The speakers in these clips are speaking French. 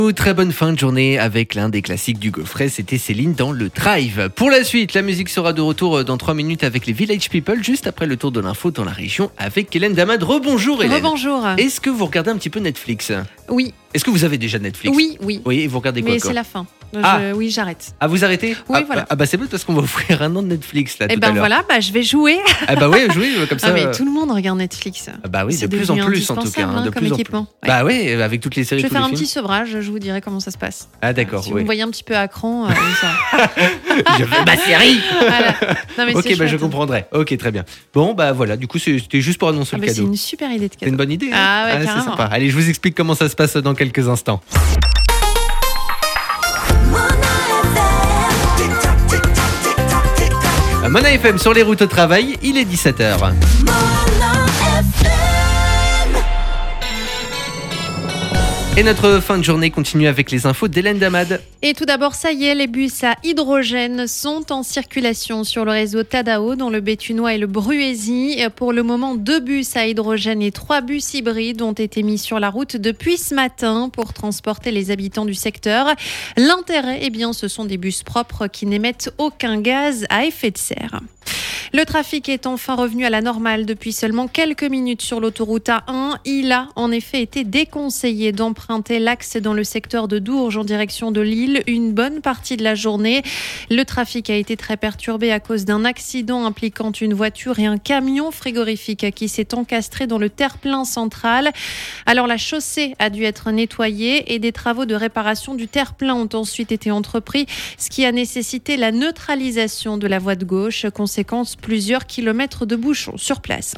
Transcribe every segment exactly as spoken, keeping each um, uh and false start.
Très bonne fin de journée avec l'un des classiques du Gaufret, c'était Céline dans le Drive. Pour la suite, la musique sera de retour dans trois minutes avec les Village People, juste après le tour de l'info dans la région avec Hélène Damad. Rebonjour Hélène. Rebonjour. Est-ce que vous regardez un petit peu Netflix ? Oui. Est-ce que vous avez déjà Netflix ? Oui, oui. Oui, et vous regardez quoi ? Mais quoi c'est la fin. Je, ah. Oui, j'arrête. Ah, vous arrêtez ? Oui, ah, voilà. Ah bah c'est bon parce qu'on va offrir un an de Netflix là et tout ben à l'heure. voilà, bah je vais jouer. Ah bah oui, jouer comme ça. Ah mais tout le monde regarde Netflix. Ah bah oui, c'est de plus en plus en tout cas, hein, de comme plus équipement. en plus. Ouais. Bah oui, avec toutes les séries. Je vais tous faire les un films. petit sevrage, je vous dirai comment ça se passe. Ah d'accord. Si oui. vous me voyez un petit peu à cran, euh, ça. Je veux ma série. Voilà. Non, mais ok, c'est bah je chouette. comprendrai. Ok, très bien. Bon bah voilà, du coup c'était juste pour annoncer Ah le bah, c'est cadeau. une super idée de C'est cadeau. une bonne idée. Hein Ah ouais, c'est carrément. sympa. Allez, je vous explique comment ça se passe dans quelques instants. Mona F M sur les routes au travail, il est dix-sept heures. Et notre fin de journée continue avec les infos d'Hélène Damad. Et tout d'abord, ça y est, les bus à hydrogène sont en circulation sur le réseau Tadao dans le Béthunois et le Bruésy. Pour le moment, deux bus à hydrogène et trois bus hybrides ont été mis sur la route depuis ce matin pour transporter les habitants du secteur. L'intérêt, eh bien, ce sont des bus propres qui n'émettent aucun gaz à effet de serre. Le trafic est enfin revenu à la normale depuis seulement quelques minutes sur l'autoroute A un. Il a en effet été déconseillé d'emprunter l'axe dans le secteur de Dourges en direction de Lille une bonne partie de la journée. Le trafic a été très perturbé à cause d'un accident impliquant une voiture et un camion frigorifique qui s'est encastré dans le terre-plein central. Alors la chaussée a dû être nettoyée et des travaux de réparation du terre-plein ont ensuite été entrepris, ce qui a nécessité la neutralisation de la voie de gauche. Conséquence, plusieurs kilomètres de bouchons sur place.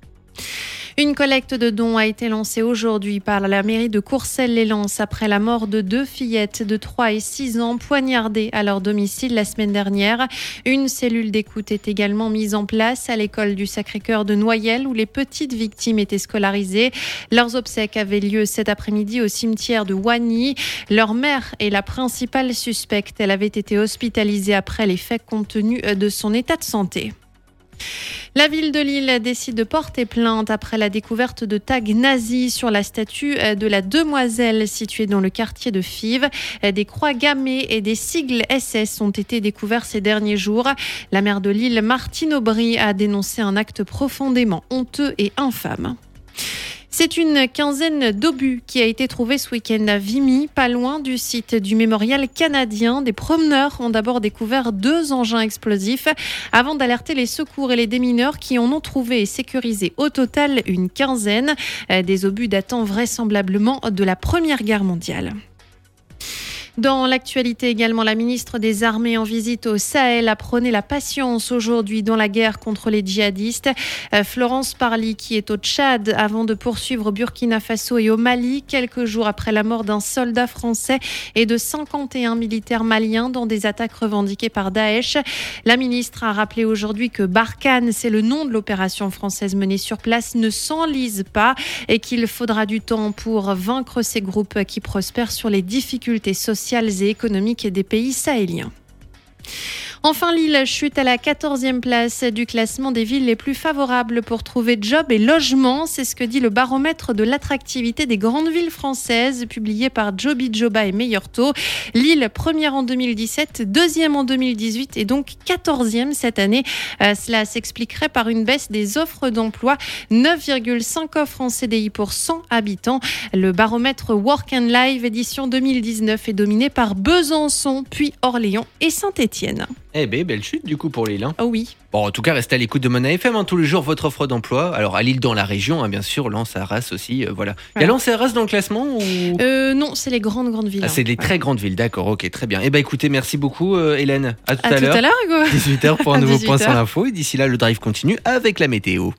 Une collecte de dons a été lancée aujourd'hui par la mairie de Courcelles-lès-Lens après la mort de deux fillettes de trois et six ans poignardées à leur domicile la semaine dernière. Une cellule d'écoute est également mise en place à l'école du Sacré-Cœur de Noyelles où les petites victimes étaient scolarisées. Leurs obsèques avaient lieu cet après-midi au cimetière de Wagny. Leur mère est la principale suspecte. Elle avait été hospitalisée après les faits compte tenu de son état de santé. La ville de Lille décide de porter plainte après la découverte de tags nazis sur la statue de la demoiselle située dans le quartier de Fives. Des croix gammées et des sigles S S ont été découverts ces derniers jours. La maire de Lille, Martine Aubry, a dénoncé un acte profondément honteux et infâme. C'est une quinzaine d'obus qui a été trouvée ce week-end à Vimy, pas loin du site du mémorial canadien. Des promeneurs ont d'abord découvert deux engins explosifs avant d'alerter les secours et les démineurs qui en ont trouvé et sécurisé au total une quinzaine. Des obus datant vraisemblablement de la Première Guerre mondiale. Dans l'actualité également, la ministre des Armées en visite au Sahel a prôné la patience aujourd'hui dans la guerre contre les djihadistes. Florence Parly, qui est au Tchad avant de poursuivre au Burkina Faso et au Mali, quelques jours après la mort d'un soldat français et de cinquante et un militaires maliens dans des attaques revendiquées par Daesh. La ministre a rappelé aujourd'hui que Barkhane, c'est le nom de l'opération française menée sur place, ne s'enlise pas et qu'il faudra du temps pour vaincre ces groupes qui prospèrent sur les difficultés sociales et économiques des pays sahéliens. Enfin, Lille chute à la quatorzième place du classement des villes les plus favorables pour trouver job et logement. C'est ce que dit le baromètre de l'attractivité des grandes villes françaises, publié par Joby Joba et Meilleur Taux. Lille, première en deux mille dix-sept, deuxième en deux mille dix-huit et donc quatorzième cette année. Euh, cela s'expliquerait par une baisse des offres d'emploi, neuf virgule cinq offres en C D I pour cent habitants. Le baromètre Work and Live édition deux mille dix-neuf est dominé par Besançon, puis Orléans et Saint-Étienne. Eh ben, belle chute du coup pour Lille. Hein. Oh oui. Bon, en tout cas, restez à l'écoute de Mona F M, hein, tous les jours votre offre d'emploi. Alors à Lille dans la région, hein, bien sûr, Lens, Arras aussi, euh, voilà. Il y a Lens et Arras dans le classement ou... euh, Non, c'est les grandes grandes villes. Ah, c'est les hein. très ouais. grandes villes, d'accord, ok, très bien. Eh ben écoutez, merci beaucoup euh, Hélène. À tout à, à tout l'heure. à l'heure, Hugo. dix-huit heures pour un nouveau dix-huit point sur heures. l'info. Et d'ici là, le drive continue avec la météo.